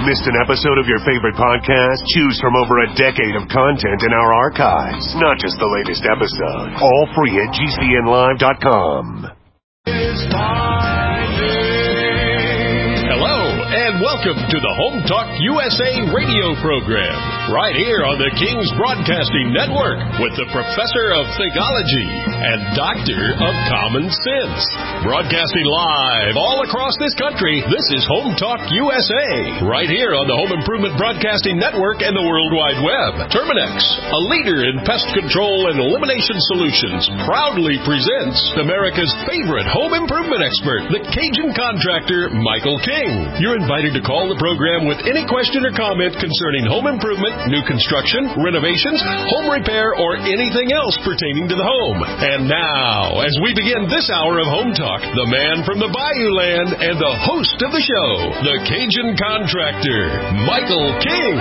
Missed an episode of your favorite podcast? Choose from over a decade of content in our archives. Not just the latest episode. All free at GCNlive.com. Hello, and welcome to the Home Talk USA radio program, right here on the King's Broadcasting Network, with the Professor of Theology and Doctor of Common Sense. Broadcasting live all across this country, this is Home Talk USA, right here on the Home Improvement Broadcasting Network and the World Wide Web. Terminex, a leader in pest control and elimination solutions, proudly presents America's favorite home improvement expert, the Cajun contractor, Michael King. You're invited to call the program with any question or comment concerning home improvement, new construction, renovations, home repair, or anything else pertaining to the home. And now, as we begin this hour of Home Talk, the man from the Bayou Land and the host of the show, the Cajun contractor, Michael King.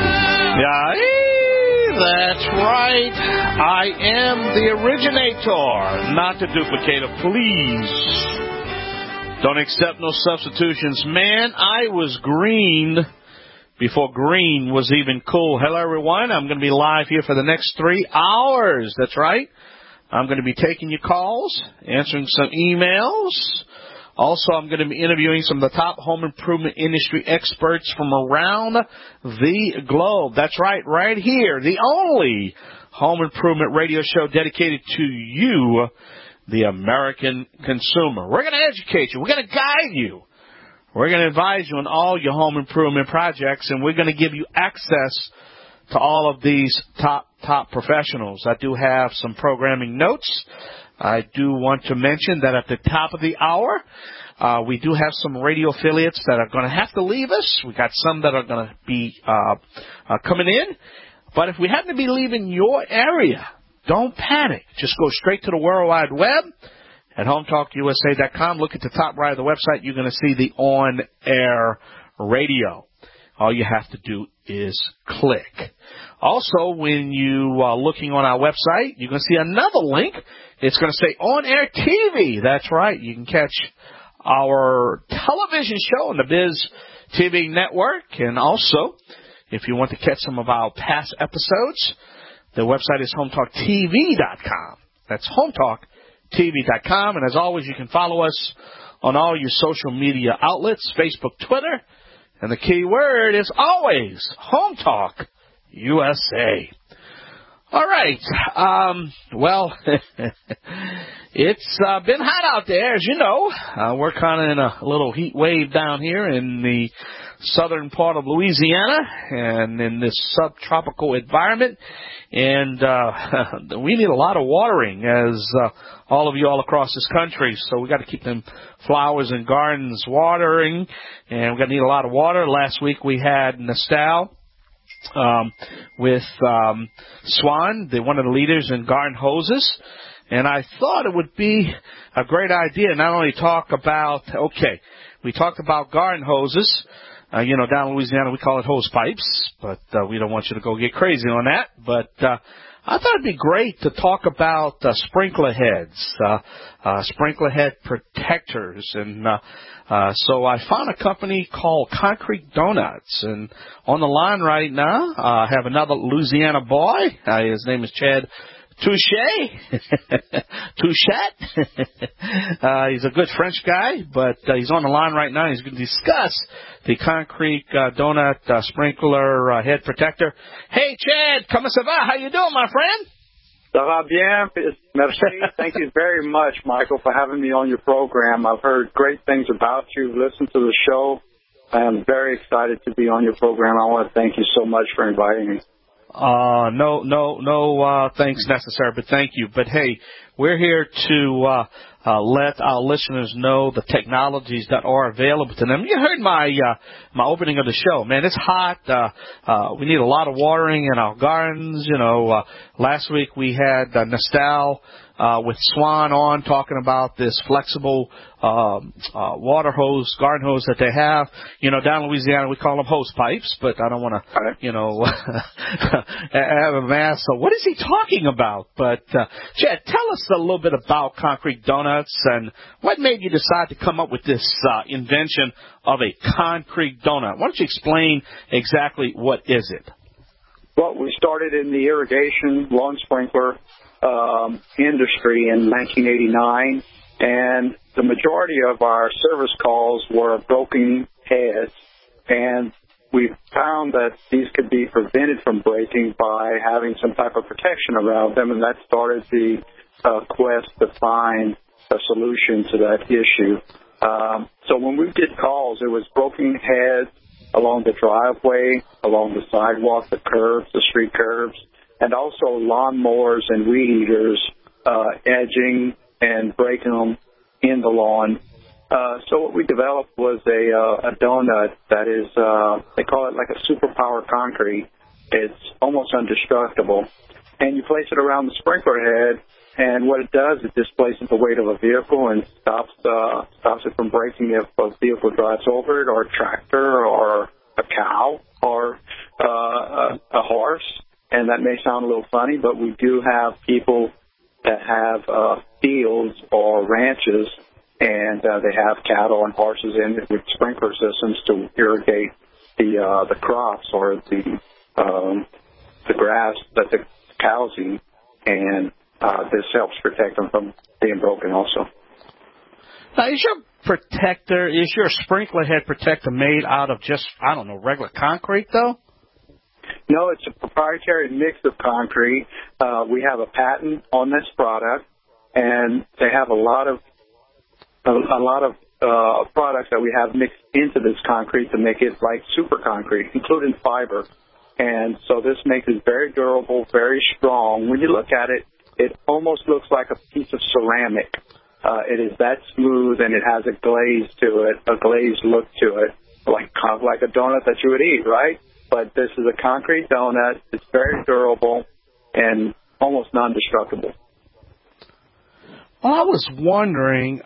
That's right. I am the originator, not the duplicator. Please don't accept no substitutions. Man, I was green before green was even cool. Hello, everyone. I'm going to be live here for the next 3 hours. That's right. I'm going to be taking your calls, answering some emails. Also, I'm going to be interviewing some of the top home improvement industry experts from around the globe. That's right, right here, the only home improvement radio show dedicated to you, the American consumer. We're going to educate you. We're going to guide you. We're going to advise you on all your home improvement projects, and we're going to give you access to all of these top professionals. I do have some programming notes. I do want to mention that at the top of the hour, we do have some radio affiliates that are going to have to leave us. We got some that are going to be coming in. But if we happen to be leaving your area, don't panic. Just go straight to the World Wide Web at HomeTalkUSA.com. Look at the top right of the website. You're going to see the on-air radio. All you have to do is click. Also, when you are looking on our website, you're going to see another link. It's going to say on-air TV. That's right. You can catch our television on the Biz TV network. And also, if you want to catch some of our past episodes, the website is HomeTalkTV.com. That's HomeTalkTV.com. And as always, you can follow us on all your social media outlets, Facebook, Twitter. And the key word is always Home Talk USA. All right. Well, it's been hot out there, as you know. We're kind of in a little heat wave down here in the southern part of Louisiana and in this subtropical environment. And we need a lot of watering, as all of you all across this country. So we got to keep them flowers and gardens watering, and we're going to need a lot of water. Last week we had Nestal with Swan, one of the leaders in garden hoses. And I thought it would be a great idea not only talk about, we talked about garden hoses. Down in Louisiana we call it hose pipes, but we don't want you to go get crazy on that. But I thought it'd be great to talk about sprinkler heads, sprinkler head protectors. And so I found a company called Concrete Donuts. And on the line right now, I have another Louisiana boy. His name is Chad Touchet. He's a good French guy, but he's on the line right now. He's going to discuss the Concrete Donut Sprinkler Head Protector. Hey, Chad, comment ça va? How you doing, my friend? Ça va bien. Merci. Thank you very much, Michael, for having me on your program. I've heard great things about you. Listened to the show. I am very excited to be on your program. I want to thank you so much for inviting me. No thanks necessary, but thank you. But hey, we're here to let our listeners know the technologies that are available to them. You heard my opening of the show. Man, it's hot. We need a lot of watering in our gardens. Last week we had Nestal with Swan on talking about this flexible water hose, garden hose that they have. Down in Louisiana we call them hose pipes, but I don't want to, have a mass. So what is he talking about? But Chad, tell us a little bit about Concrete Donut donuts, and what made you decide to come up with this invention of a concrete donut? Why don't you explain exactly what is it? Well, we started in the irrigation lawn sprinkler industry in 1989, and the majority of our service calls were broken heads, and we found that these could be prevented from breaking by having some type of protection around them, and that started the quest to find a solution to that issue. So when we did calls, it was broken heads along the driveway, along the sidewalk, the curbs, the street curbs, and also lawnmowers and weed eaters edging and breaking them in the lawn. So what we developed was a donut that is, they call it like a superpower concrete. It's almost indestructible. And you place it around the sprinkler head, and what it does, it displaces the weight of a vehicle and stops it from breaking if a vehicle drives over it, or a tractor, or a cow, or a horse. And that may sound a little funny, but we do have people that have fields or ranches, and they have cattle and horses in it with sprinkler systems to irrigate the crops or the grass that the cows eat, and this helps protect them from being broken also. Now, is your sprinkler head protector made out of just, regular concrete, though? No, it's a proprietary mix of concrete. We have a patent on this product, and they have a lot of products that we have mixed into this concrete to make it like super concrete, including fiber. And so this makes it very durable, very strong. When you look at it, it almost looks like a piece of ceramic. It is that smooth, and it has a glaze to it, a glazed look to it, like a donut that you would eat, right? But this is a concrete donut. It's very durable and almost non-destructible. Well, I was wondering,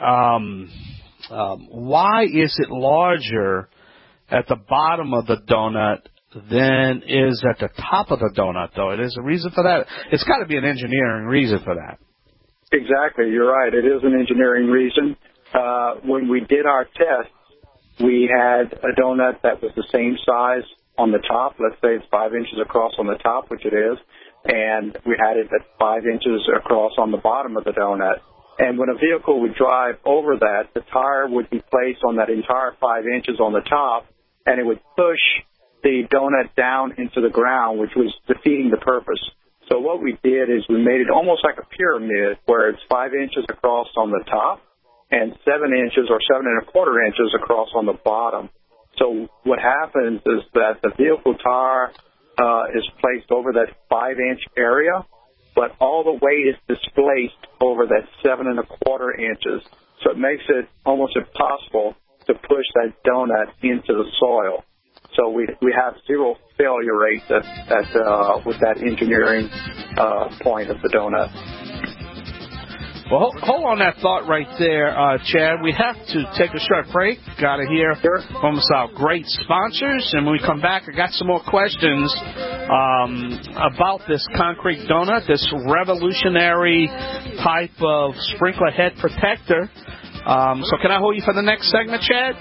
why is it larger at the bottom of the donut than is at the top of the donut, though? There's a reason for that. It's got to be an engineering reason for that. Exactly. You're right. It is an engineering reason. When we did our tests, we had a donut that was the same size on the top. Let's say it's 5 inches across on the top, which it is, and we had it at 5 inches across on the bottom of the donut. And when a vehicle would drive over that, the tire would be placed on that entire 5 inches on the top, and it would push the donut down into the ground, which was defeating the purpose. So what we did is we made it almost like a pyramid, where it's 5 inches across on the top and 7 inches or 7¼ inches across on the bottom. So what happens is that the vehicle tire is placed over that 5-inch area, but all the weight is displaced over that 7¼ inches. So it makes it almost impossible to push that donut into the soil. So we have zero failure rate with that engineering point of the donut. Well, hold on that thought right there, Chad. We have to take a short break. Got to hear from our great sponsors. And when we come back, I got some more questions about this concrete donut, this revolutionary type of sprinkler head protector. So can I hold you for the next segment, Chad?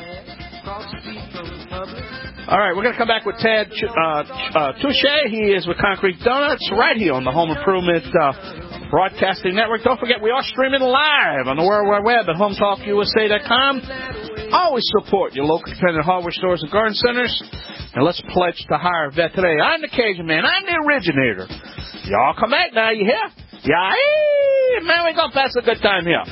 All right, we're going to come back with Ted Touche. He is with Concrete Donuts right here on the Home Improvement Broadcasting Network. Don't forget, we are streaming live on the World Wide Web at HometalkUSA.com. Always support your local independent hardware stores and garden centers. And let's pledge to hire a vet today. I'm the Cajun Man. I'm the originator. Y'all come back now, you hear? Yeah, man, we're going to pass a good time here.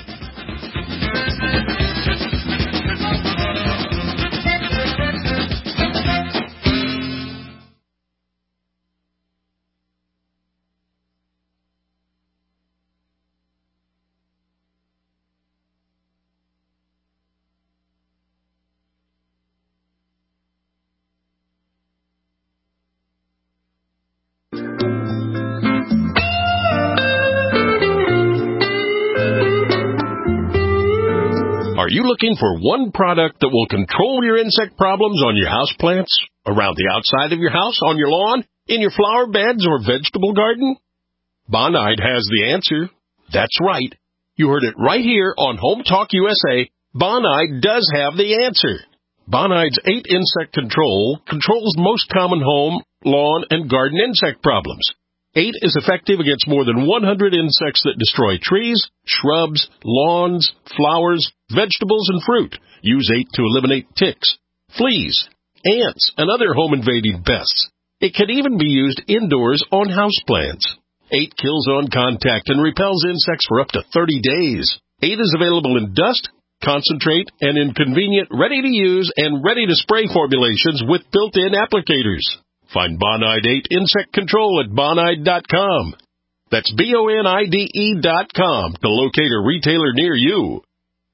Are you looking for one product that will control your insect problems on your houseplants, around the outside of your house, on your lawn, in your flower beds or vegetable garden? Bonide has the answer. That's right. You heard it right here on Home Talk USA. Bonide does have the answer. Bonide's 8 insect control controls most common home, lawn, and garden insect problems. 8 is effective against more than 100 insects that destroy trees, shrubs, lawns, flowers, vegetables, and fruit. Use 8 to eliminate ticks, fleas, ants, and other home-invading pests. It can even be used indoors on houseplants. 8 kills on contact and repels insects for up to 30 days. 8 is available in dust, concentrate, and in convenient, ready-to-use and ready-to-spray formulations with built-in applicators. Find Bonide 8 Insect Control at Bonide.com. That's BONIDE.com to locate a retailer near you.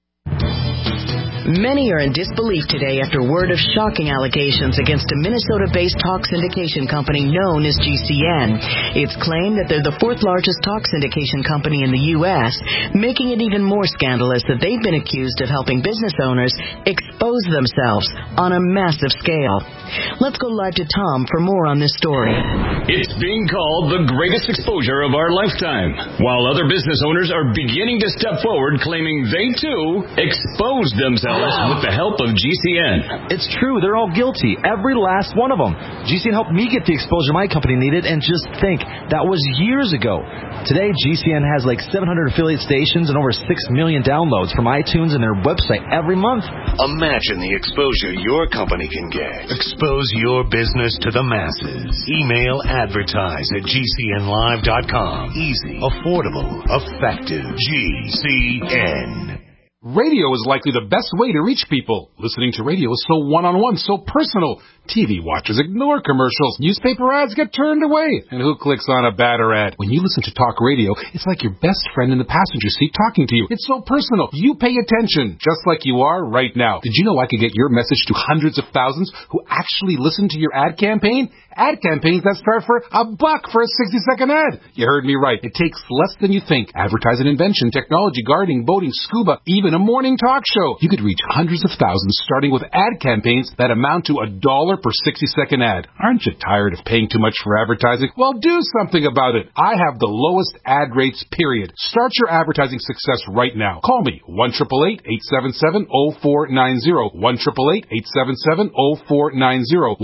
Many are in disbelief today after word of shocking allegations against a Minnesota-based talk syndication company known as GCN. It's claimed that they're the 4th largest talk syndication company in the U.S., making it even more scandalous that they've been accused of helping business owners expose themselves on a massive scale. Let's go live to Tom for more on this story. It's being called the greatest exposure of our lifetime, while other business owners are beginning to step forward claiming they, too, exposed themselves with the help of GCN. It's true. They're all guilty. Every last one of them. GCN helped me get the exposure my company needed, and just think, that was years ago. Today, GCN has like 700 affiliate stations and over 6 million downloads from iTunes and their website every month. Imagine the exposure your company can get. Expose your business to the masses. Email advertise@gcnlive.com. Easy, affordable, effective. GCN. Radio is likely the best way to reach people. Listening to radio is so one-on-one, so personal. TV watchers ignore commercials. Newspaper ads get turned away. And who clicks on a banner ad? When you listen to talk radio, it's like your best friend in the passenger seat talking to you. It's so personal. You pay attention, just like you are right now. Did you know I could get your message to hundreds of thousands who actually listen to your ad campaign? Ad campaigns that start for $1 for a 60-second ad. You heard me right. It takes less than you think. Advertise an invention, technology, gardening, boating, scuba, even a morning talk show. You could reach hundreds of thousands starting with ad campaigns that amount to $1 per 60-second ad. Aren't you tired of paying too much for advertising? Well, do something about it. I have the lowest ad rates, period. Start your advertising success right now. Call me, 1-888-877-0490, 1-888-877-0490,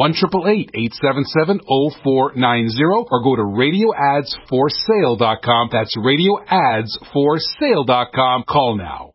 1-888-877-0490, or go to radioadsforsale.com. That's radioadsforsale.com. Call now.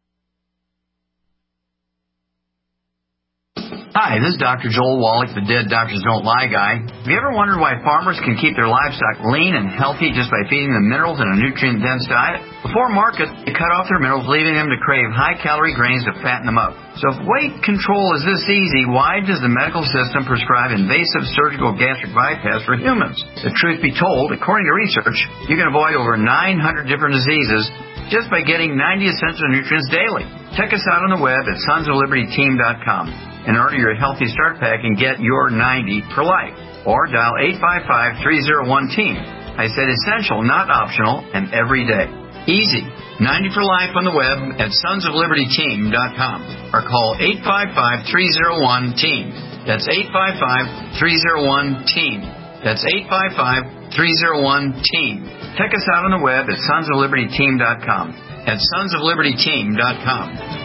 Hi, this is Dr. Joel Wallach, the Dead Doctors Don't Lie guy. Have you ever wondered why farmers can keep their livestock lean and healthy just by feeding them minerals in a nutrient-dense diet? Before market, they cut off their minerals, leaving them to crave high-calorie grains to fatten them up. So if weight control is this easy, why does the medical system prescribe invasive surgical gastric bypass for humans? The truth be told, according to research, you can avoid over 900 different diseases just by getting 90 essential nutrients daily. Check us out on the web at sonsoflibertyteam.com. And order your Healthy Start Pack and get your 90 for life. Or dial 855-301-TEAM. I said essential, not optional, and every day. Easy. 90 for life on the web at sonsoflibertyteam.com. Or call 855-301-TEAM. That's 855-301-TEAM. That's 855-301-TEAM. Check us out on the web at sonsoflibertyteam.com. At sonsoflibertyteam.com.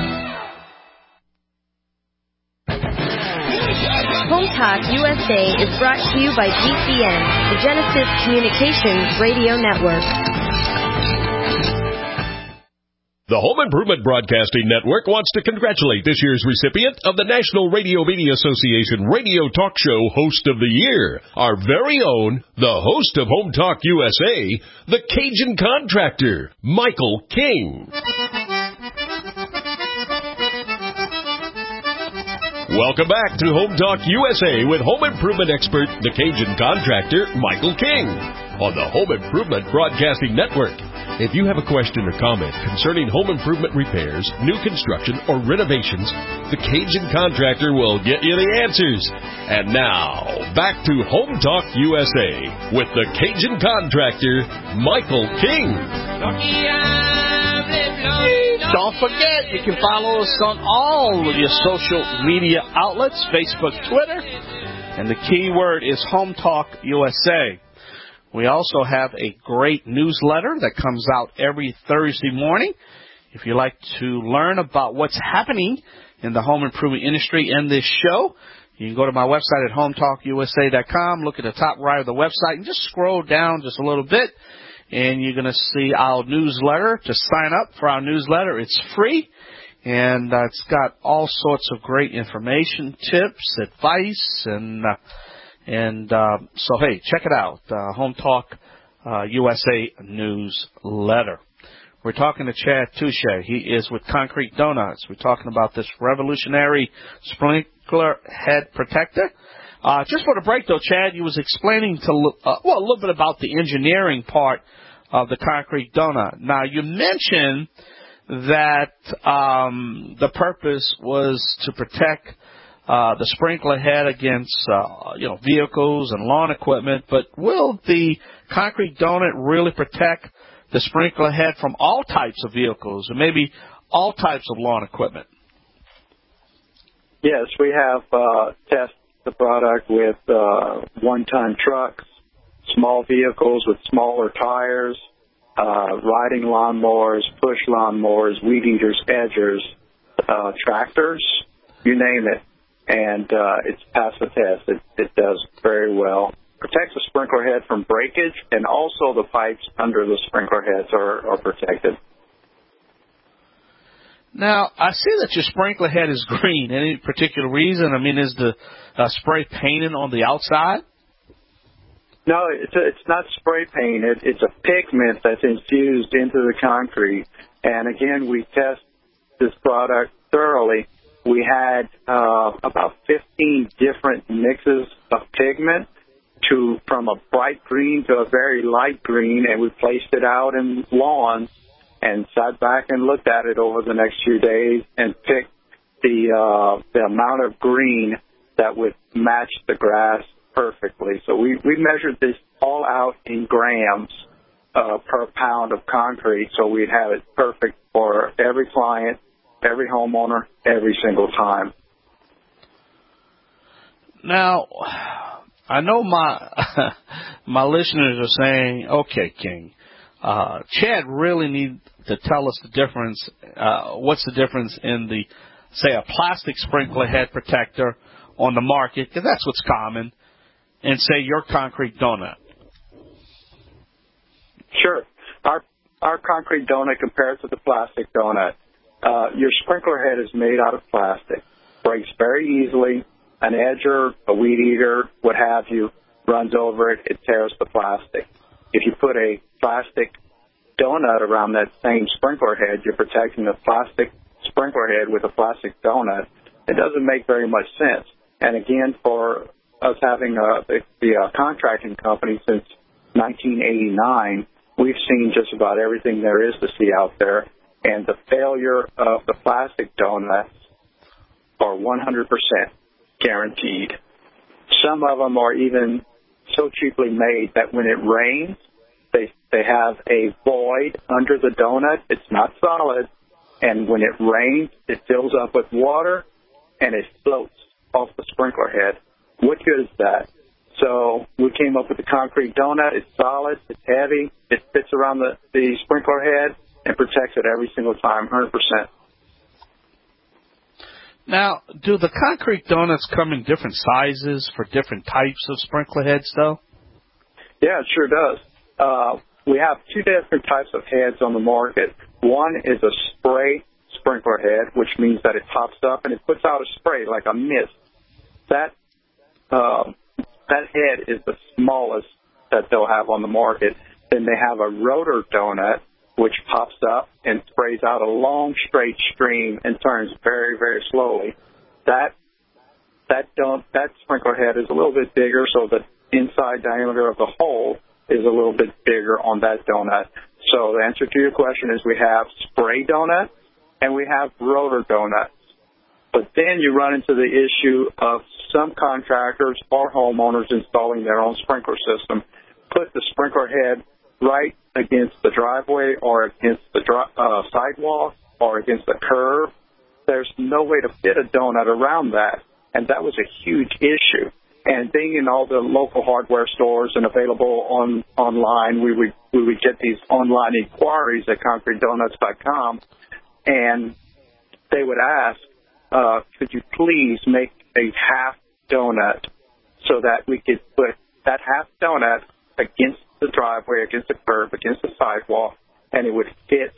Home Talk USA is brought to you by GCN, the Genesis Communications Radio Network. The Home Improvement Broadcasting Network wants to congratulate this year's recipient of the National Radio Media Association Radio Talk Show Host of the Year, our very own, the host of Home Talk USA, the Cajun Contractor, Michael King. Welcome back to Home Talk USA with home improvement expert, the Cajun Contractor, Michael King, on the Home Improvement Broadcasting Network. If you have a question or comment concerning home improvement repairs, new construction, or renovations, the Cajun Contractor will get you the answers. And now, back to Home Talk USA with the Cajun Contractor, Michael King. Don't forget, you can follow us on all of your social media outlets, Facebook, Twitter, and the key word is Home Talk USA. We also have a great newsletter that comes out every Thursday morning. If you'd like to learn about what's happening in the home improvement industry and this show, you can go to my website at hometalkusa.com, look at the top right of the website, and just scroll down just a little bit, and you're going to see our newsletter. To sign up for our newsletter, it's free, and it's got all sorts of great information, tips, advice, so, hey, check it out, Home Talk USA newsletter. We're talking to Chad Touche. He is with Concrete Donuts. We're talking about this revolutionary sprinkler head protector. Just for the break, though, Chad, you was explaining a little bit about the engineering part of the Concrete Donut. Now, you mentioned that the purpose was to protect the sprinkler head against vehicles and lawn equipment, but will the Concrete Donut really protect the sprinkler head from all types of vehicles or maybe all types of lawn equipment? Yes, we have tested the product with one-ton trucks, small vehicles with smaller tires, riding lawnmowers, push lawnmowers, weed eaters, edgers, tractors, you name it. And it's passed the test. It does very well. Protects the sprinkler head from breakage, and also the pipes under the sprinkler heads are protected. Now, I see that your sprinkler head is green. Any particular reason? I mean, is the spray painted on the outside? No, it's not spray paint. It's a pigment that's infused into the concrete. And, again, we test this product thoroughly. We had about 15 different mixes of pigment from a bright green to a very light green, and we placed it out in lawns and sat back and looked at it over the next few days and picked the amount of green that would match the grass perfectly. So we measured this all out in grams per pound of concrete, so we'd have it perfect for every client, every homeowner, every single time. Now, I know my listeners are saying, okay, King, Chad really needs to tell us the difference. What's the difference in the, say, a plastic sprinkler head protector on the market, because that's what's common, and say your Concrete Donut? Sure. Our Concrete Donut compared to the plastic donut. Your sprinkler head is made out of plastic, breaks very easily. An edger, a weed eater, what have you, runs over it, it tears the plastic. If you put a plastic donut around that same sprinkler head, you're protecting the plastic sprinkler head with a plastic donut. It doesn't make very much sense. And again, for us having the contracting company since 1989, we've seen just about everything there is to see out there. And the failure of the plastic donuts are 100% guaranteed. Some of them are even so cheaply made that when it rains, they have a void under the donut. It's not solid. And when it rains, it fills up with water, and it floats off the sprinkler head. What good is that? So we came up with the Concrete Donut. It's solid. It's heavy. It fits around the sprinkler head and protects it every single time, 100%. Now, do the Concrete Donuts come in different sizes for different types of sprinkler heads, though? Yeah, it sure does. We have two different types of heads on the market. One is a spray sprinkler head, which means that it pops up and it puts out a spray like a mist. That head is the smallest that they'll have on the market. Then they have a rotor donut, which pops up and sprays out a long straight stream and turns very, very slowly. That sprinkler head is a little bit bigger, so the inside diameter of the hole is a little bit bigger on that donut. So the answer to your question is we have spray donuts and we have rotor donuts. But then you run into the issue of some contractors or homeowners installing their own sprinkler system put the sprinkler head right against the driveway or against the sidewalk or against the curb. There's no way to fit a donut around that, and that was a huge issue. And being in all the local hardware stores and available online, we would get these online inquiries at ConcreteDonuts.com, and they would ask, could you please make a half donut so that we could put that half donut against the driveway, against the curb, against the sidewalk, and it would fit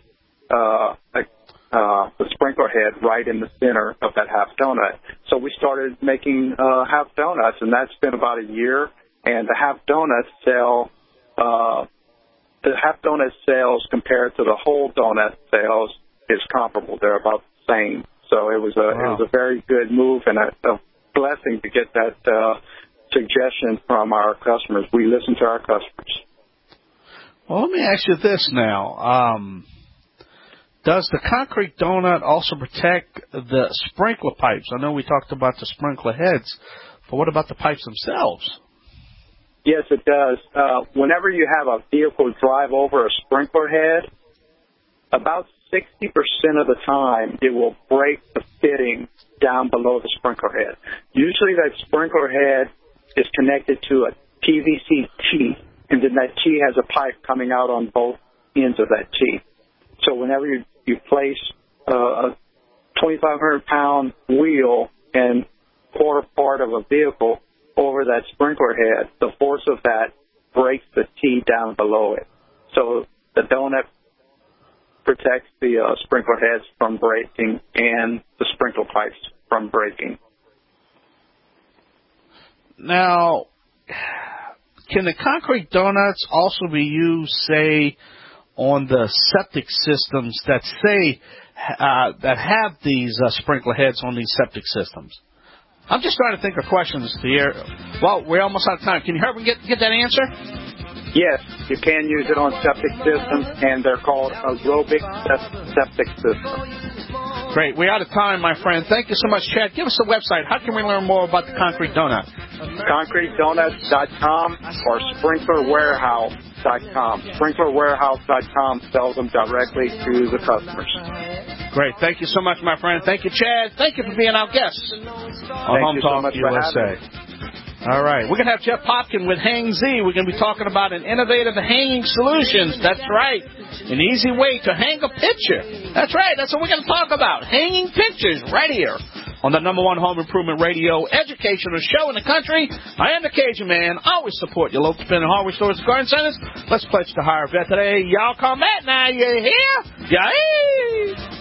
the sprinkler head right in the center of that half donut. So we started making half donuts, and that's been about a year. And the half donuts sales compared to the whole donut sales is comparable. They're about the same. So it was a very good move and a blessing to get that suggestion from our customers. We listen to our customers. Well, let me ask you this now. Does the concrete donut also protect the sprinkler pipes? I know we talked about the sprinkler heads, but what about the pipes themselves? Yes, it does. Whenever you have a vehicle drive over a sprinkler head, about 60% of the time it will break the fitting down below the sprinkler head. Usually that sprinkler head is connected to a PVC T, and then that T has a pipe coming out on both ends of that T. So whenever you place a 2,500-pound wheel and quarter part of a vehicle over that sprinkler head, the force of that breaks the T down below it. So the donut protects the sprinkler heads from breaking and the sprinkler pipes from breaking. Now, can the concrete donuts also be used, say, on the septic systems that that have these sprinkler heads on these septic systems? I'm just trying to think of questions here. Well, we're almost out of time. Can you help me get that answer? Yes, you can use it on septic systems, and they're called aerobic septic systems. Great. We're out of time, my friend. Thank you so much, Chad. Give us a website. How can we learn more about the Concrete Donut? ConcreteDonuts.com or SprinklerWarehouse.com. SprinklerWarehouse.com sells them directly to the customers. Great. Thank you so much, my friend. Thank you, Chad. Thank you for being our guest on Home Talk USA. All right. We're going to have Jeff Popkin with Hang Z. We're going to be talking about an innovative hanging solutions. That's right. An easy way to hang a picture. That's right. That's what we're going to talk about. Hanging pictures right here on the #1 home improvement radio educational show in the country. I am the Cajun Man. Always support your local independent hardware stores and garden centers. Let's pledge to hire a vet today. Y'all come back now. You hear? Yeah.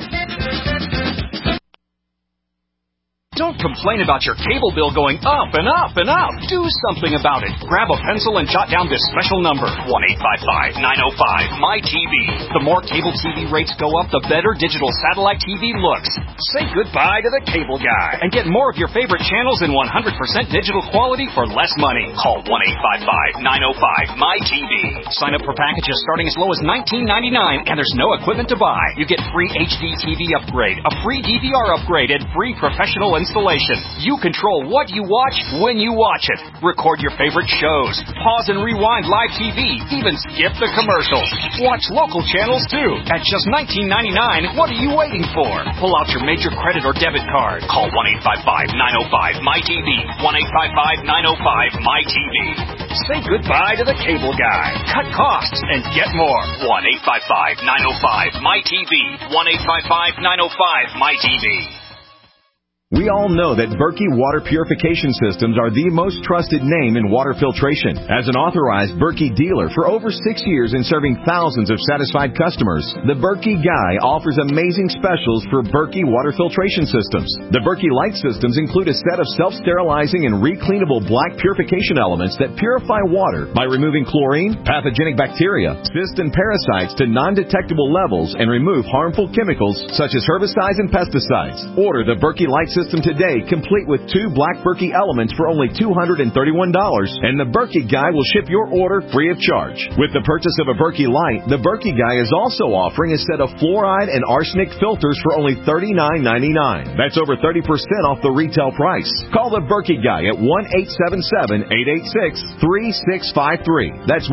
Don't complain about your cable bill going up and up and up. Do something about it. Grab a pencil and jot down this special number, 1-855-905-MY-TV. The more cable TV rates go up, the better digital satellite TV looks. Say goodbye to the cable guy and get more of your favorite channels in 100% digital quality for less money. Call 1-855-905-MY-TV. Sign up for packages starting as low as $19.99, and there's no equipment to buy. You get free HD TV upgrade, a free DVR upgrade, and free professional installation. You control what you watch when you watch it. Record your favorite shows. Pause and rewind live TV. Even skip the commercials. Watch local channels too. At just $19.99, what are you waiting for? Pull out your major credit or debit card. Call 1-855-905-MY-TV. 1-855-905-MY-TV. Say goodbye to the cable guy. Cut costs and get more. 1-855-905-MY-TV. 1-855-905-MY-TV. We all know that Berkey Water Purification Systems are the most trusted name in water filtration. As an authorized Berkey dealer for over 6 years and serving thousands of satisfied customers, the Berkey Guy offers amazing specials for Berkey Water Filtration Systems. The Berkey Light Systems include a set of self-sterilizing and recleanable black purification elements that purify water by removing chlorine, pathogenic bacteria, cysts, and parasites to non-detectable levels and remove harmful chemicals such as herbicides and pesticides. Order the Berkey Light System today, complete with 2 black Berkey elements for only $231, and the Berkey Guy will ship your order free of charge. With the purchase of a Berkey Light, the Berkey Guy is also offering a set of fluoride and arsenic filters for only $39.99. That's over 30% off the retail price. Call the Berkey Guy at 1-877-886-3653. That's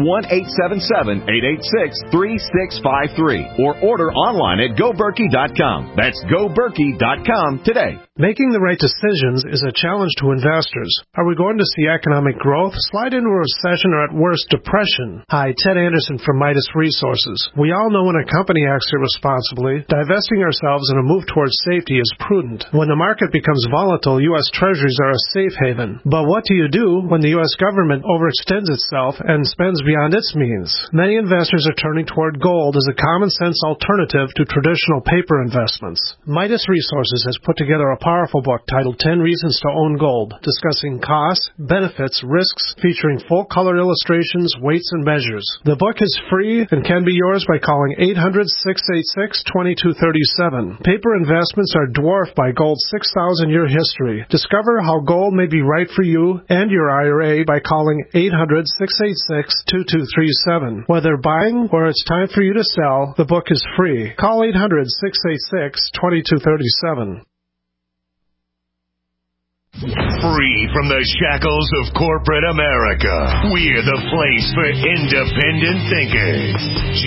1-877-886-3653. Or order online at GoBerkey.com. That's GoBerkey.com today. Making the right decisions is a challenge to investors. Are we going to see economic growth, slide into a recession, or at worst, depression? Hi, Ted Anderson from Midas Resources. We all know when a company acts irresponsibly, divesting ourselves in a move towards safety is prudent. When the market becomes volatile, U.S. Treasuries are a safe haven. But what do you do when the U.S. government overextends itself and spends beyond its means? Many investors are turning toward gold as a common-sense alternative to traditional paper investments. Midas Resources has put together a powerful book titled 10 Reasons to Own Gold, discussing costs, benefits, risks, featuring full-color illustrations, weights, and measures. The book is free and can be yours by calling 800-686-2237. Paper investments are dwarfed by gold's 6,000-year history. Discover how gold may be right for you and your IRA by calling 800-686-2237. Whether buying or it's time for you to sell, the book is free. Call 800-686-2237. Free from the shackles of corporate America, we're the place for independent thinkers.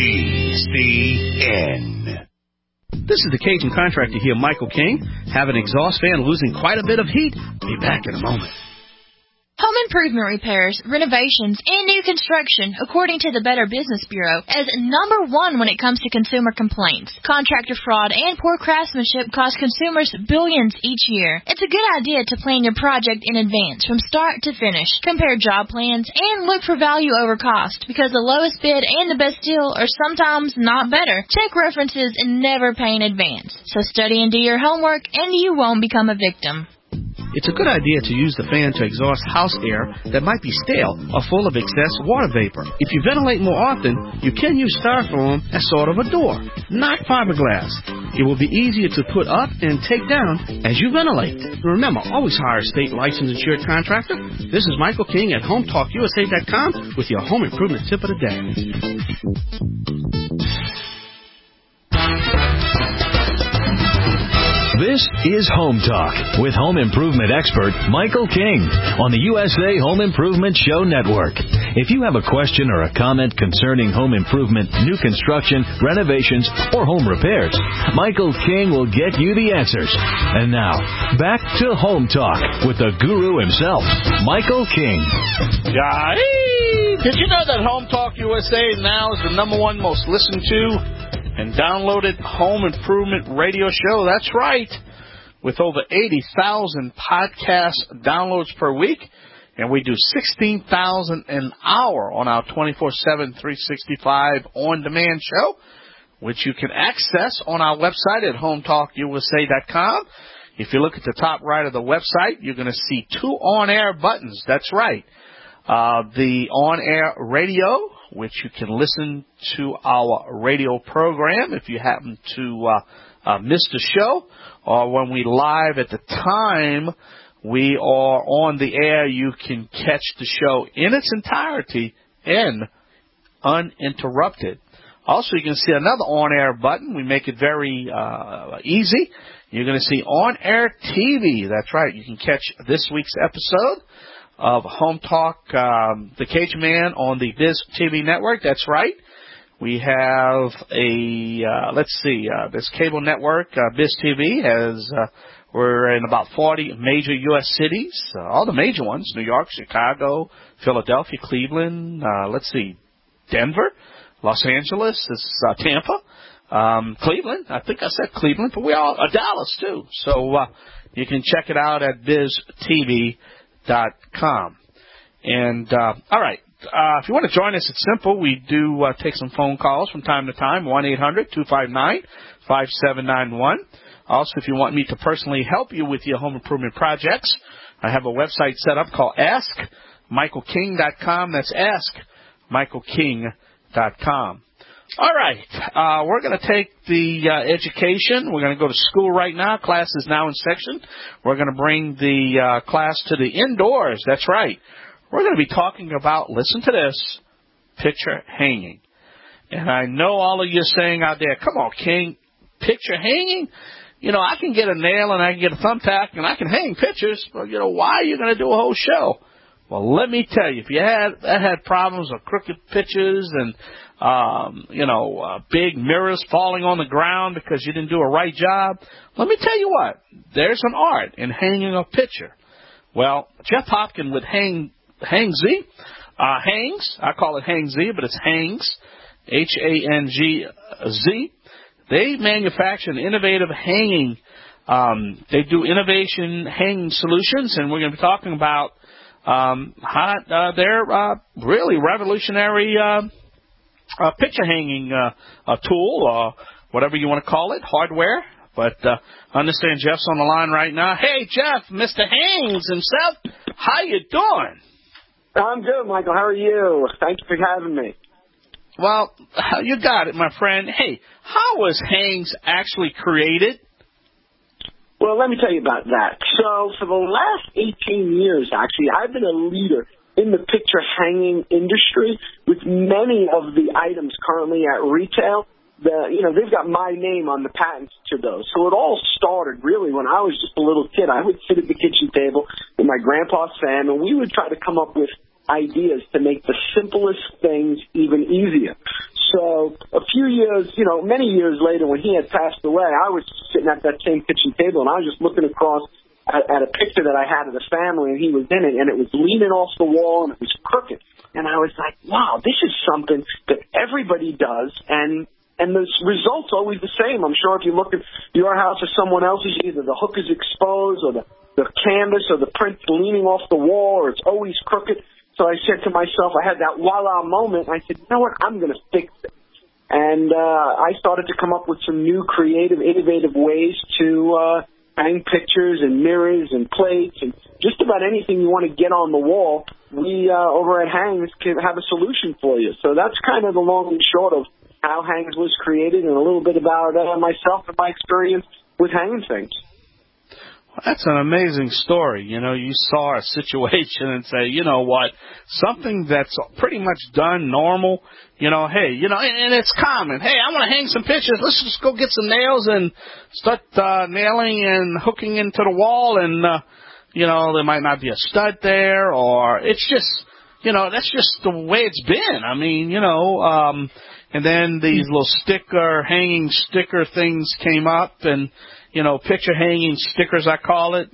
GCN. This is the Cajun Contractor here, Michael King. Have an exhaust fan losing quite a bit of heat? Be back in a moment. Home improvement repairs, renovations, and new construction, according to the Better Business Bureau, is number one when it comes to consumer complaints. Contractor fraud and poor craftsmanship cost consumers billions each year. It's a good idea to plan your project in advance, from start to finish. Compare job plans and look for value over cost, because the lowest bid and the best deal are sometimes not better. Check references and never pay in advance. So study and do your homework, and you won't become a victim. It's a good idea to use the fan to exhaust house air that might be stale or full of excess water vapor. If you ventilate more often, you can use styrofoam as sort of a door, not fiberglass. It will be easier to put up and take down as you ventilate. Remember, always hire a state licensed insured contractor. This is Michael King at HomeTalkUSA.com with your home improvement tip of the day. This is Home Talk with home improvement expert Michael King on the USA Home Improvement Show Network. If you have a question or a comment concerning home improvement, new construction, renovations, or home repairs, Michael King will get you the answers. And now, back to Home Talk with the guru himself, Michael King. Did you know that Home Talk USA now is the number one most listened to and downloaded home improvement radio show? That's right. With over 80,000 podcast downloads per week, and we do 16,000 an hour on our 24/7, 365 on-demand show, which you can access on our website at HomeTalkUSA.com. If you look at the top right of the website, you're going to see two on-air buttons. That's right. The on-air radio, which you can listen to our radio program if you happen to miss the show, or when we live at the time we are on the air, you can catch the show in its entirety and uninterrupted. Also, you can see another on-air button. We make it very easy. You're going to see on-air TV. That's right. You can catch this week's episode of Home Talk, the Cajun Man on the Biz TV network. That's right. We have this cable network, Biz TV, we're in about 40 major U.S. cities, all the major ones, New York, Chicago, Philadelphia, Cleveland, Denver, Los Angeles, Tampa, Cleveland. I think I said Cleveland, but Dallas too. So you can check it out at biztv.com. And all right, if you want to join us, it's simple. We do take some phone calls from time to time, 1-800-259-5791. Also, if you want me to personally help you with your home improvement projects, I have a website set up called AskMichaelKing.com. That's AskMichaelKing.com. All right, we're going to take the education. We're going to go to school right now. Class is now in session. We're going to bring the class to the indoors. That's right. We're going to be talking about, listen to this, picture hanging. And I know all of you are saying out there, come on, King, picture hanging? You know, I can get a nail and I can get a thumbtack and I can hang pictures, but, why are you going to do a whole show? Well, let me tell you, if you had problems with crooked pitches and big mirrors falling on the ground because you didn't do a right job, let me tell you what, there's an art in hanging a picture. Well, Jeff Hopkin with Hang Z. Hangs, I call it Hang Z, but it's Hangs, Hangz. They manufacture an innovative hanging. They do innovation hanging solutions, and we're going to be talking about their really revolutionary picture hanging tool, or whatever you want to call it, hardware. But I understand Jeff's on the line right now. Hey, Jeff, Mr. Hangs himself, how you doing? I'm good, Michael. How are you? Thank you for having me. Well, you got it, my friend. Hey, how was Hangs actually created? Well, let me tell you about that. So for the last 18 years, actually, I've been a leader in the picture hanging industry with many of the items currently at retail. They've got my name on the patents to those. So it all started really when I was just a little kid. I would sit at the kitchen table with my grandpa Sam, and we would try to come up with ideas to make the simplest things even easier. So a few years, many years later when he had passed away, I was sitting at that same kitchen table, and I was just looking across at a picture that I had of the family, and he was in it, and it was leaning off the wall, and it was crooked. And I was like, wow, this is something that everybody does, and the result's always the same. I'm sure if you look at your house or someone else's, either the hook is exposed or the canvas or the print leaning off the wall, or it's always crooked. So I said to myself, I had that wow moment. I said, you know what, I'm going to fix it. And I started to come up with some new creative, innovative ways to hang pictures and mirrors and plates and just about anything you want to get on the wall. We over at Hangs can have a solution for you. So that's kind of the long and short of how Hangs was created and a little bit about myself and my experience with hanging things. That's an amazing story. You saw a situation and say, you know what, something that's pretty much done normal, and it's common. Hey, I want to hang some pictures. Let's just go get some nails and start nailing and hooking into the wall. And, there might not be a stud there, or it's just, that's just the way it's been. I mean, and then these little hanging sticker things came up, and picture hanging stickers, I call it,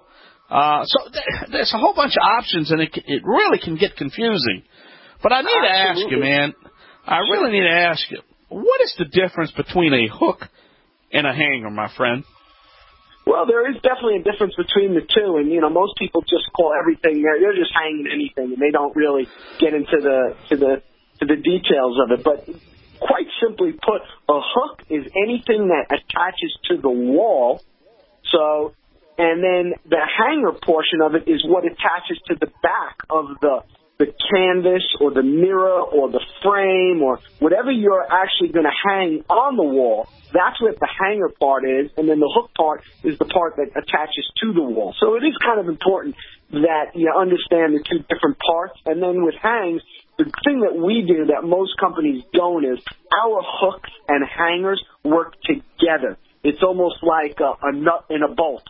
So there's a whole bunch of options, and it really can get confusing. But I need to ask you, man, I really need to ask you, what is the difference between a hook and a hanger, my friend? Well, there is definitely a difference between the two, and most people just call everything they're just hanging anything, and they don't really get into the details of it. But quite simply put, a hook is anything that attaches to the wall. So, and then the hanger portion of it is what attaches to the back of the canvas or the mirror or the frame or whatever you're actually going to hang on the wall. That's what the hanger part is, and then the hook part is the part that attaches to the wall. So it is kind of important that you understand the two different parts. And then with Hangs, the thing that we do that most companies don't is our hooks and hangers work together. It's almost like a nut in a bolt.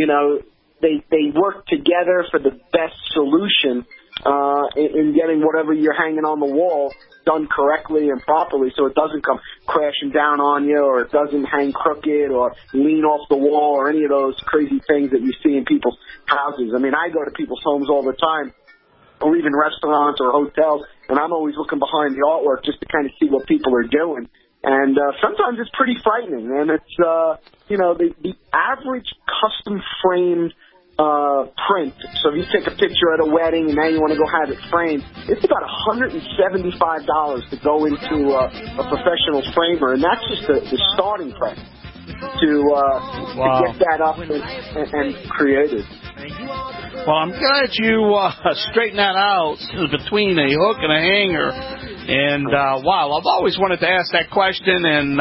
They work together for the best solution in getting whatever you're hanging on the wall done correctly and properly, so it doesn't come crashing down on you, or it doesn't hang crooked or lean off the wall, or any of those crazy things that you see in people's houses. I mean, I go to people's homes all the time, or even restaurants or hotels, and I'm always looking behind the artwork just to kind of see what people are doing. And sometimes it's pretty frightening, and it's, the average custom-framed print. So if you take a picture at a wedding and now you want to go have it framed, it's about $175 to go into a professional framer, and that's just the starting price to get that up and created. Well, I'm glad you straightened that out between a hook and a hanger. And, wow, I've always wanted to ask that question, and,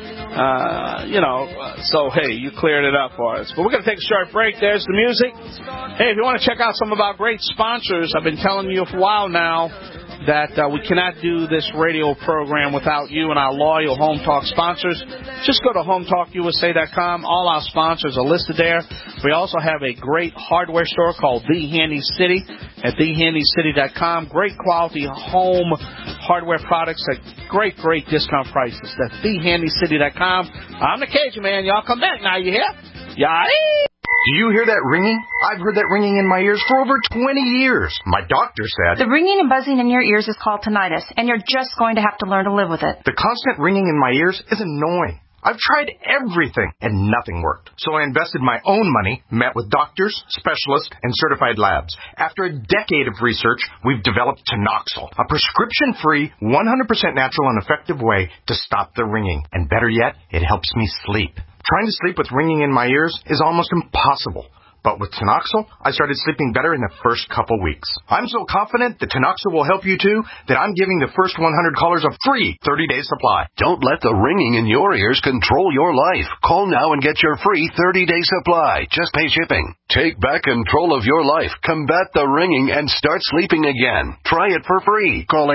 so, hey, you cleared it up for us. But we're going to take a short break. There's the music. Hey, if you want to check out some of our great sponsors, I've been telling you for a while now, that we cannot do this radio program without you and our loyal Home Talk sponsors. Just go to HomeTalkUSA.com. All our sponsors are listed there. We also have a great hardware store called The Handy City at TheHandyCity.com. Great quality home hardware products at great discount prices. That's TheHandyCity.com. I'm the Cajun Man. Y'all come back now, you hear? Yeah. Do you hear that ringing? I've heard that ringing in my ears for over 20 years. My doctor said... The ringing and buzzing in your ears is called tinnitus, and you're just going to have to learn to live with it. The constant ringing in my ears is annoying. I've tried everything, and nothing worked. So I invested my own money, met with doctors, specialists, and certified labs. After a decade of research, we've developed Tinoxil, a prescription-free, 100% natural and effective way to stop the ringing. And better yet, it helps me sleep. Trying to sleep with ringing in my ears is almost impossible. But with Tinoxil, I started sleeping better in the first couple weeks. I'm so confident that Tinoxil will help you too that I'm giving the first 100 callers a free 30-day supply. Don't let the ringing in your ears control your life. Call now and get your free 30-day supply. Just pay shipping. Take back control of your life. Combat the ringing and start sleeping again. Try it for free. Call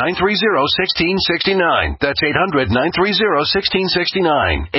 800-930-1669. That's 800-930-1669.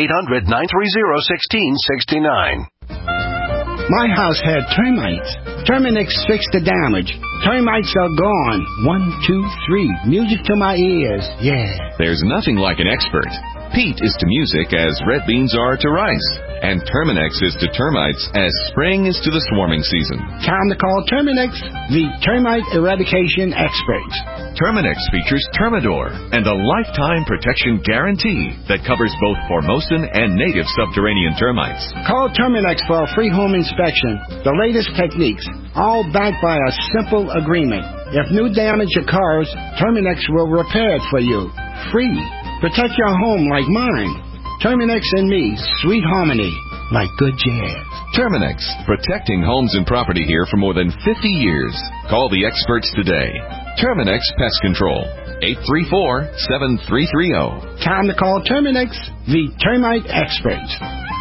800-930-1669. My house had termites. Terminix fixed the damage. Termites are gone. 1, 2, 3. Music to my ears. Yeah. There's nothing like an expert. Peat is to music as red beans are to rice. And Terminix is to termites as spring is to the swarming season. Time to call Terminix, the termite eradication experts. Terminix features Termidor and a lifetime protection guarantee that covers both Formosan and native subterranean termites. Call Terminix for a free home inspection. The latest techniques, all backed by a simple agreement. If new damage occurs, Terminix will repair it for you. Free. Protect your home like mine. Terminix and me, sweet harmony, like good jazz. Terminix, protecting homes and property here for more than 50 years. Call the experts today. Terminix Pest Control, 834-7330. Time to call Terminix, the termite experts.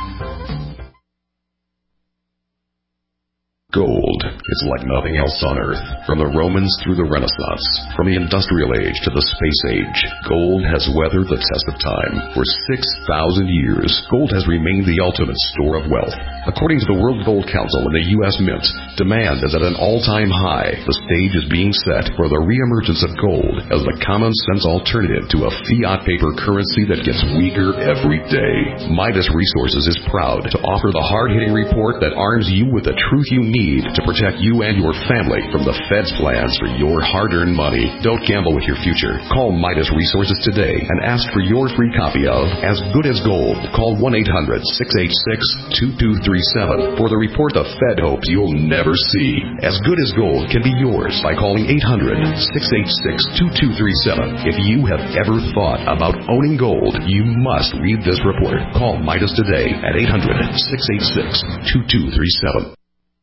Gold is like nothing else on Earth. From the Romans through the Renaissance, from the Industrial Age to the Space Age, gold has weathered the test of time. For 6,000 years, gold has remained the ultimate store of wealth. According to the World Gold Council and the U.S. Mint, demand is at an all-time high. The stage is being set for the reemergence of gold as the common-sense alternative to a fiat paper currency that gets weaker every day. Midas Resources is proud to offer the hard-hitting report that arms you with the truth you need to protect you and your family from the Fed's plans for your hard-earned money. Don't gamble with your future. Call Midas Resources today and ask for your free copy of As Good as Gold. Call 1-800-686-2237 for the report the Fed hopes you'll never see. As Good as Gold can be yours by calling 800-686-2237. If you have ever thought about owning gold, you must read this report. Call Midas today at 800-686-2237.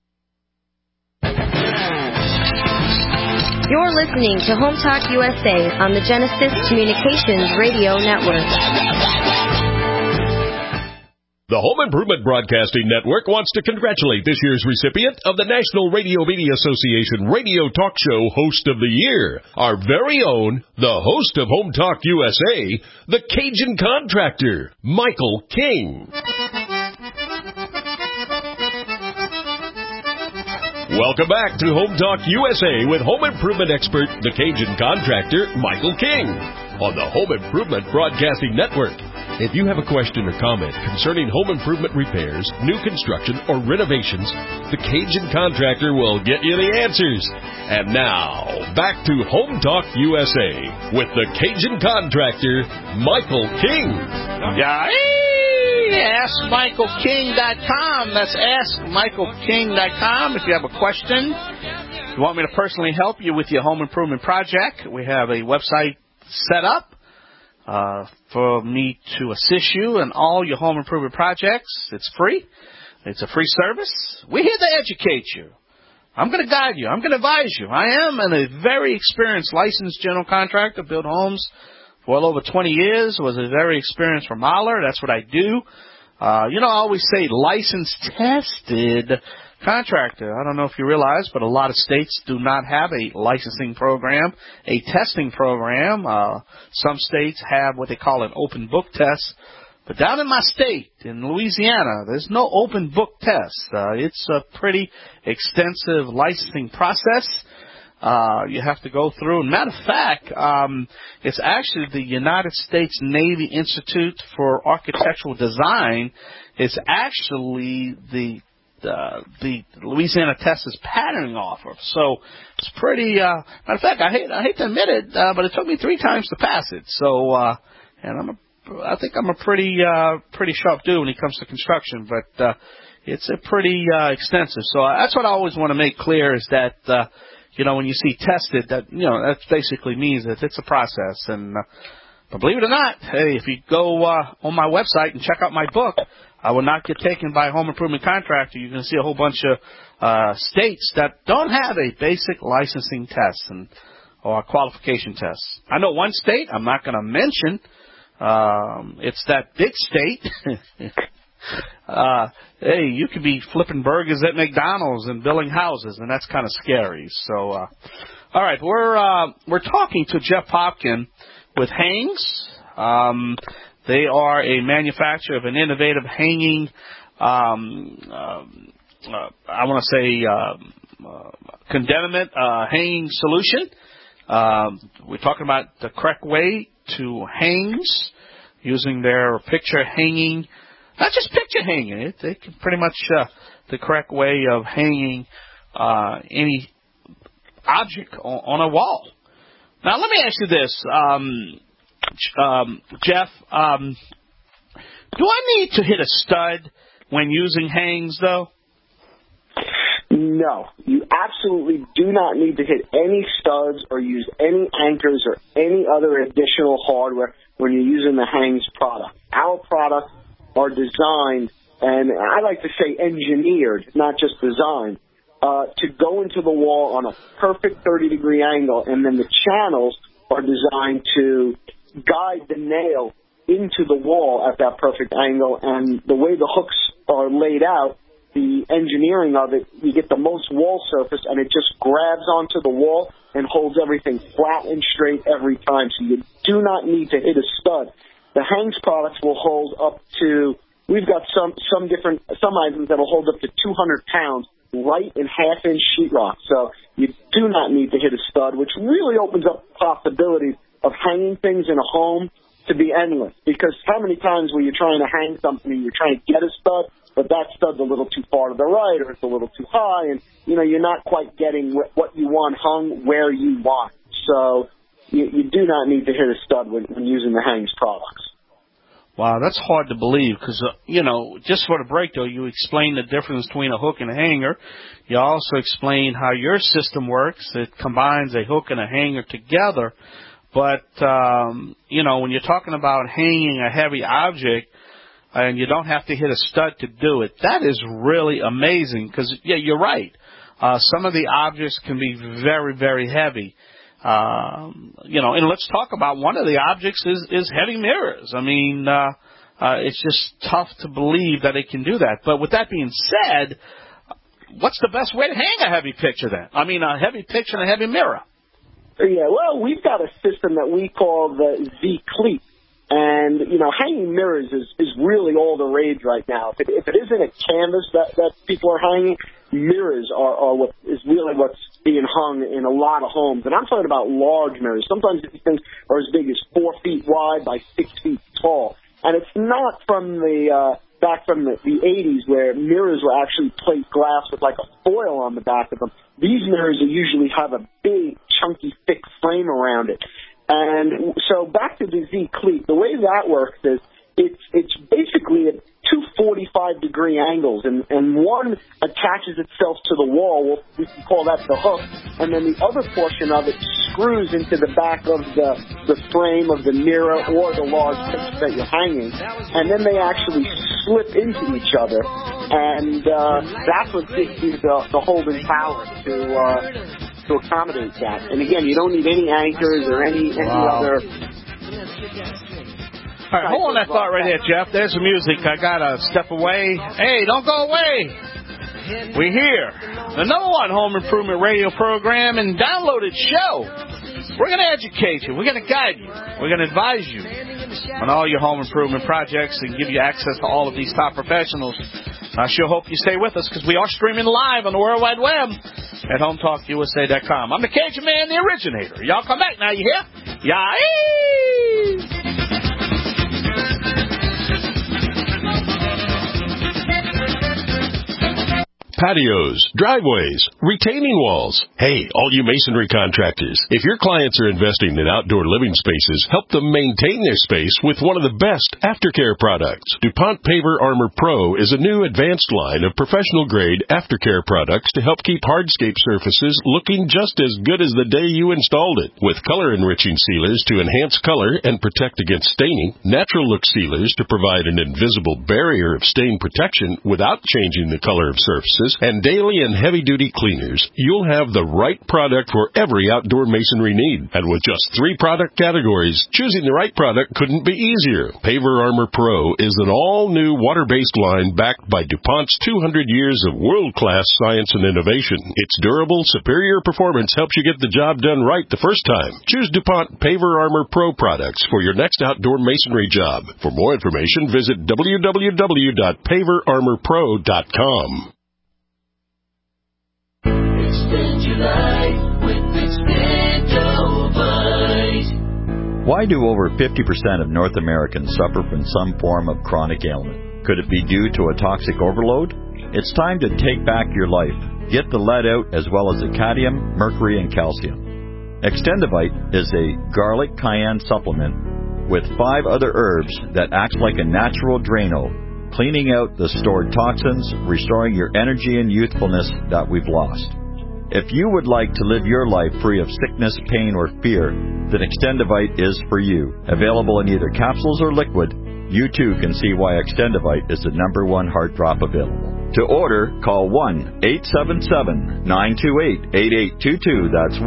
You're listening to Home Talk USA on the Genesis Communications Radio Network. The Home Improvement Broadcasting Network wants to congratulate this year's recipient of the National Radio Media Association Radio Talk Show Host of the Year, our very own, the host of Home Talk USA, the Cajun Contractor, Michael King. Welcome back to Home Talk USA with home improvement expert, the Cajun Contractor, Michael King, on the Home Improvement Broadcasting Network. If you have a question or comment concerning home improvement repairs, new construction, or renovations, the Cajun Contractor will get you the answers. And now, back to Home Talk USA with the Cajun Contractor, Michael King. AskMichaelKing.com. That's AskMichaelKing.com. If you have a question, you want me to personally help you with your home improvement project, we have a website set up for me to assist you in all your home improvement projects. It's free. It's a free service. We're here to educate you. I'm going to guide you. I'm going to advise you. I am a very experienced licensed general contractor, built homes for well over 20 years, was a very experienced remodeler. That's what I do. I always say licensed, tested, contractor. I don't know if you realize, but a lot of states do not have a licensing program, a testing program. Some states have what they call an open book test. But down in my state, in Louisiana, there's no open book test. It's a pretty extensive licensing process. You have to go through. Matter of fact, it's actually the United States Navy Institute for Architectural Design. It's actually the Louisiana test is patterning off of. So it's pretty. Matter of fact, I hate to admit it, but it took me 3 times to pass it. So, and I think I'm a pretty sharp dude when it comes to construction, but it's a pretty extensive. So that's what I always want to make clear is that when you see tested, that that basically means that it's a process. And but believe it or not, hey, if you go on my website and check out my book, I Will Not Get Taken by a Home Improvement Contractor, you can see a whole bunch of states that don't have a basic licensing test or qualification test. I know one state I'm not going to mention. It's that big state. Hey, you could be flipping burgers at McDonald's and building houses, and that's kind of scary. So, all right, we're talking to Jeff Popkin with Hangs. They are a manufacturer of an innovative hanging. I want to say condemnament hanging solution. We're talking about the correct way to hangs using their picture hanging, not just picture hanging. They can pretty much the correct way of hanging any object on a wall. Now, let me ask you this, Jeff. Do I need to hit a stud when using hangs, though? No, you absolutely do not need to hit any studs or use any anchors or any other additional hardware when you're using the Hangs product. Our products are designed, and I like to say engineered, not just designed, to go into the wall on a perfect 30-degree angle, and then the channels are designed to guide the nail into the wall at that perfect angle, and the way the hooks are laid out, the engineering of it, you get the most wall surface, and it just grabs onto the wall and holds everything flat and straight every time. So you do not need to hit a stud. The Hangs products will hold up to, we've got some items that will hold up to 200 pounds right in half-inch sheetrock. So you do not need to hit a stud, which really opens up possibilities of hanging things in a home to be endless. Because how many times were you trying to hang something and you're trying to get a stud, but that stud's a little too far to the right or it's a little too high, and you're not quite getting what you want hung where you want. So you do not need to hit a stud when using the Hangs products. Wow, that's hard to believe because, just for the break, though, you explained the difference between a hook and a hanger. You also explained how your system works. It combines a hook and a hanger together. But, when you're talking about hanging a heavy object, and you don't have to hit a stud to do it, that is really amazing because, yeah, you're right. Some of the objects can be very, very heavy. And let's talk about one of the objects is heavy mirrors. I mean, it's just tough to believe that it can do that. But with that being said, what's the best way to hang a heavy picture then? I mean, a heavy picture and a heavy mirror. Yeah, well, we've got a system that we call the Z-Cleat. And, hanging mirrors is really all the rage right now. If it isn't a canvas that people are hanging, mirrors are what is really what's being hung in a lot of homes. And I'm talking about large mirrors. Sometimes these things are as big as 4 feet wide by 6 feet tall. And it's not from back from the 80s where mirrors were actually plate glass with like a foil on the back of them. These mirrors usually have a big, chunky, thick frame around it. And so back to the Z-Cleat, the way that works is it's basically at 2 45-degree angles, and one attaches itself to the wall. We can call that the hook, and then the other portion of it screws into the back of the frame of the mirror or the large picture that you're hanging, and then they actually slip into each other, and that's what gives you the holding power to accommodate that. And again, you don't need any anchors or any other. All right, hold on that thought right there, Jeff. There's the music. I got to step away. Hey, don't go away. We're here, the number one home improvement radio program and downloaded show. We're going to educate you. We're going to guide you. We're going to advise you on all your home improvement projects and give you access to all of these top professionals. I sure hope you stay with us because we are streaming live on the World Wide Web at HometalkUSA.com. I'm the Cajun Man, the originator. Y'all come back now, you hear? Yay! Patios, driveways, retaining walls. Hey, all you masonry contractors, if your clients are investing in outdoor living spaces, help them maintain their space with one of the best aftercare products. DuPont Paver Armor Pro is a new advanced line of professional-grade aftercare products to help keep hardscape surfaces looking just as good as the day you installed it. With color-enriching sealers to enhance color and protect against staining, natural look sealers to provide an invisible barrier of stain protection without changing the color of surfaces, and daily and heavy-duty cleaners, you'll have the right product for every outdoor masonry need. And with just 3 product categories, choosing the right product couldn't be easier. Paver Armor Pro is an all-new water-based line backed by DuPont's 200 years of world-class science and innovation. Its durable, superior performance helps you get the job done right the first time. Choose DuPont Paver Armor Pro products for your next outdoor masonry job. For more information, visit www.paverarmorpro.com. Extend your life with Extendovite. Why do over 50% of North Americans suffer from some form of chronic ailment? Could it be due to a toxic overload? It's time to take back your life. Get the lead out as well as the cadmium, mercury, and calcium. Extendovite is a garlic cayenne supplement with 5 other herbs that acts like a natural Drano, cleaning out the stored toxins, restoring your energy and youthfulness that we've lost. If you would like to live your life free of sickness, pain, or fear, then Extendovite is for you. Available in either capsules or liquid, you too can see why Extendovite is the #1 heart drop available. To order, call 1-877-928-8822. That's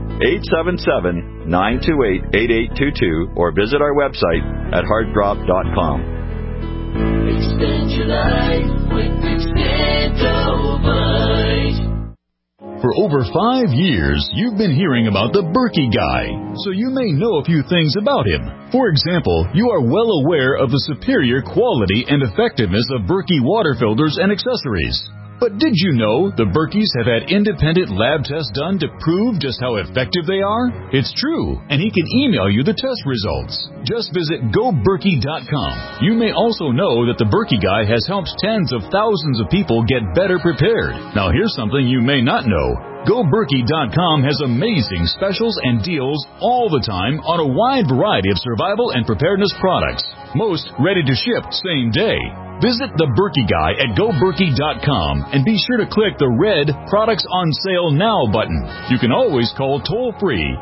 1-877-928-8822. Or visit our website at heartdrop.com. Extend your life with Extendovite. For over 5 years, you've been hearing about the Berkey Guy, so you may know a few things about him. For example, you are well aware of the superior quality and effectiveness of Berkey water filters and accessories. But did you know the Berkeys have had independent lab tests done to prove just how effective they are? It's true, and he can email you the test results. Just visit GoBerkey.com. You may also know that the Berkey Guy has helped tens of thousands of people get better prepared. Now here's something you may not know. GoBerkey.com has amazing specials and deals all the time on a wide variety of survival and preparedness products. Most ready to ship same day. Visit the Berkey Guy at GoBerkey.com and be sure to click the red Products on Sale Now button. You can always call toll-free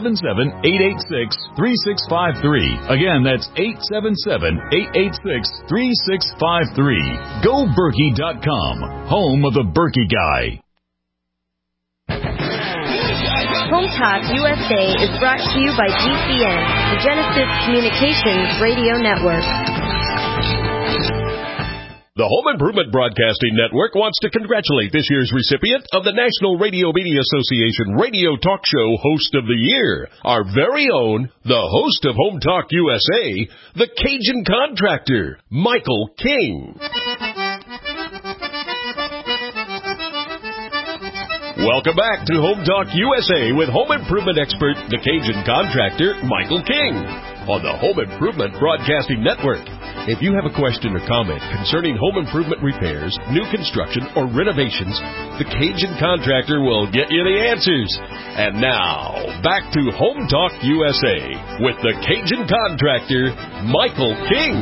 877-886-3653. Again, that's 877-886-3653. GoBerkey.com, home of the Berkey Guy. Home Talk USA is brought to you by GCN, the Genesis Communications Radio Network. The Home Improvement Broadcasting Network wants to congratulate this year's recipient of the National Radio Media Association Radio Talk Show Host of the Year, our very own, the host of Home Talk USA, the Cajun Contractor, Michael King. Welcome back to Home Talk USA with home improvement expert, the Cajun Contractor, Michael King, on the Home Improvement Broadcasting Network. If you have a question or comment concerning home improvement repairs, new construction, or renovations, the Cajun Contractor will get you the answers. And now, back to Home Talk USA with the Cajun Contractor, Michael King.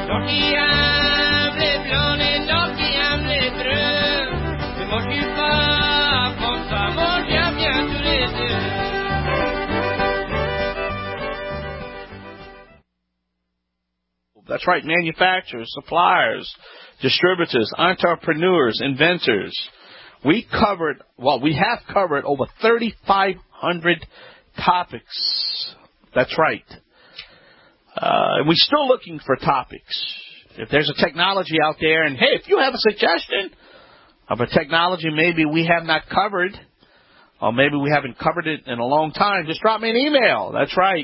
That's right, manufacturers, suppliers, distributors, entrepreneurs, inventors. We have covered over 3,500 topics. That's right. And we're still looking for topics. If there's a technology out there, and hey, if you have a suggestion, of a technology maybe we have not covered, or maybe we haven't covered it in a long time, just drop me an email. That's right.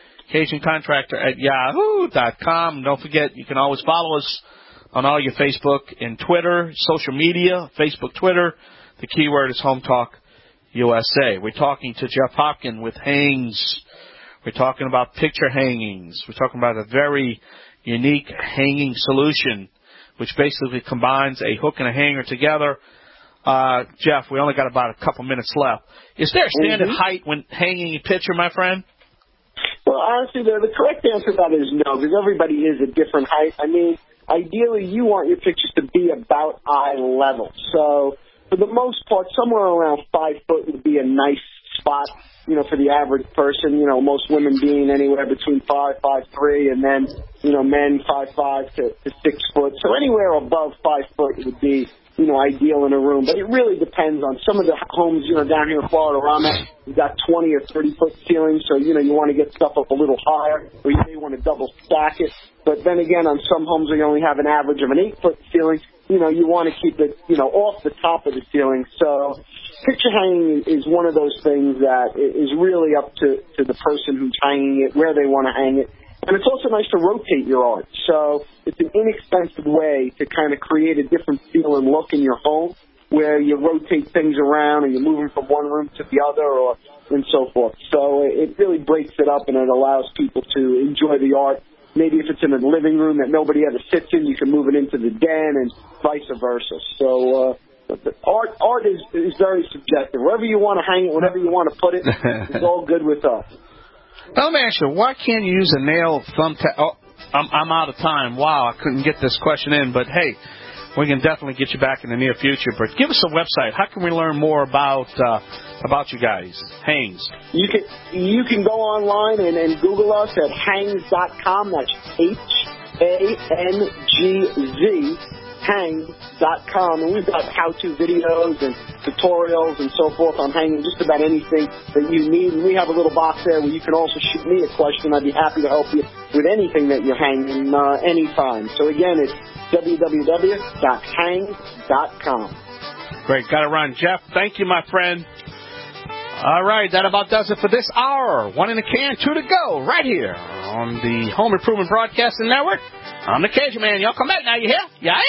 CajunContractor@yahoo.com. Don't forget, you can always follow us on all your Facebook and Twitter, social media, Facebook, Twitter. The keyword is Home Talk USA. We're talking to Jeff Hopkins with Hangs. We're talking about picture hangings. We're talking about a very unique hanging solution, which basically combines a hook and a hanger together. Jeff, we only got about a couple minutes left. Is there a standard height when hanging a picture, my friend? Well, honestly, the correct answer to that is no, because everybody is a different height. I mean, ideally, you want your pictures to be about eye level. So, for the most part, somewhere around 5 foot would be a nice spot, you know, for the average person. You know, most women being anywhere between 5'3", and then, you know, men 5'5" to 6 foot. So anywhere above 5 foot would be, you know, ideal in a room. But it really depends on some of the homes, you know, down here in Florida where I'm at. You've got 20 or 30 foot ceilings, so, you know, you want to get stuff up a little higher, or you may want to double stack it. But then again, on some homes where you only have an average of an 8 foot ceiling, you know, you want to keep it, you know, off the top of the ceiling. So picture hanging is one of those things that is really up to the person who's hanging it, where they want to hang it. And it's also nice to rotate your art. So it's an inexpensive way to kind of create a different feel and look in your home, where you rotate things around and you're moving from one room to the other, and so forth. So it really breaks it up, and it allows people to enjoy the art. Maybe if it's in a living room that nobody ever sits in, you can move it into the den, and vice versa. So art is very subjective. Wherever you want to hang it, whatever you want to put it, it's all good with us. Now, let me ask you, why can't you use a nail thumbtack? Oh, I'm out of time. Wow, I couldn't get this question in, but hey, we can definitely get you back in the near future. But give us a website. How can we learn more about you guys? Hangs. You can go online and Google us at hangs.com. That's HANGZ. Hangs.com, and we've got how-to videos and tutorials and so forth on hanging just about anything that you need. And we have a little box there where you can also shoot me a question. I'd be happy to help you with anything that you're hanging anytime. So again, it's www.hangs.com. Great, got to run. Jeff, thank you, my friend. All right, that about does it for this hour. 1 in the can, 2 to go, right here on the Home Improvement Broadcasting Network. I'm the Cajun Man. Y'all come back now, you hear? Yay!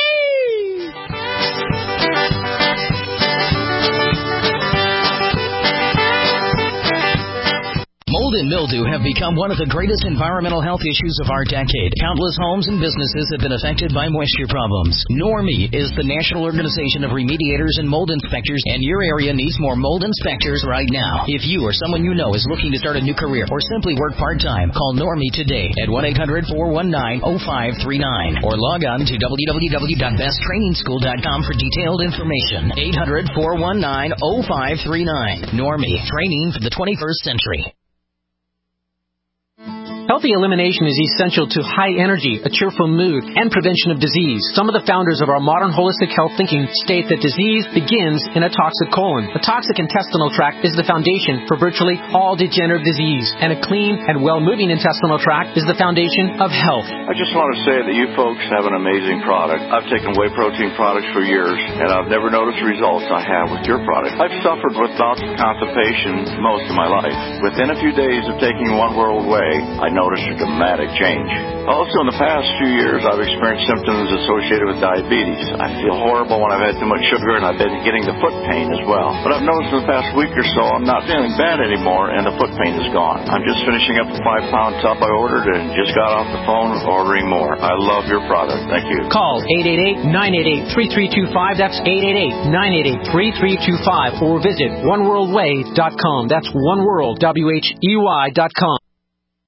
Mold and mildew have become one of the greatest environmental health issues of our decade. Countless homes and businesses have been affected by moisture problems. NORMI is the National Organization of Remediators and Mold Inspectors, and your area needs more mold inspectors right now. If you or someone you know is looking to start a new career or simply work part-time, call NORMI today at 1-800-419-0539 or log on to www.besttrainingschool.com for detailed information. 800-419-0539. NORMI, training for the 21st century. Healthy elimination is essential to high energy, a cheerful mood, and prevention of disease. Some of the founders of our modern holistic health thinking state that disease begins in a toxic colon. A toxic intestinal tract is the foundation for virtually all degenerative disease, and a clean and well-moving intestinal tract is the foundation of health. I just want to say that you folks have an amazing product. I've taken whey protein products for years, and I've never noticed the results I have with your product. I've suffered with bouts of constipation most of my life. Within a few days of taking One World Whey, I noticed a dramatic change. Also, in the past few years, I've experienced symptoms associated with diabetes. I feel horrible when I've had too much sugar, and I've been getting the foot pain as well. But I've noticed in the past week or so, I'm not feeling bad anymore, and the foot pain is gone. I'm just finishing up a 5-pound tub I ordered and just got off the phone ordering more. I love your product. Thank you. Call 888-988-3325. That's 888-988-3325. Or visit oneworldwhey.com. That's oneworld, WHEY.com.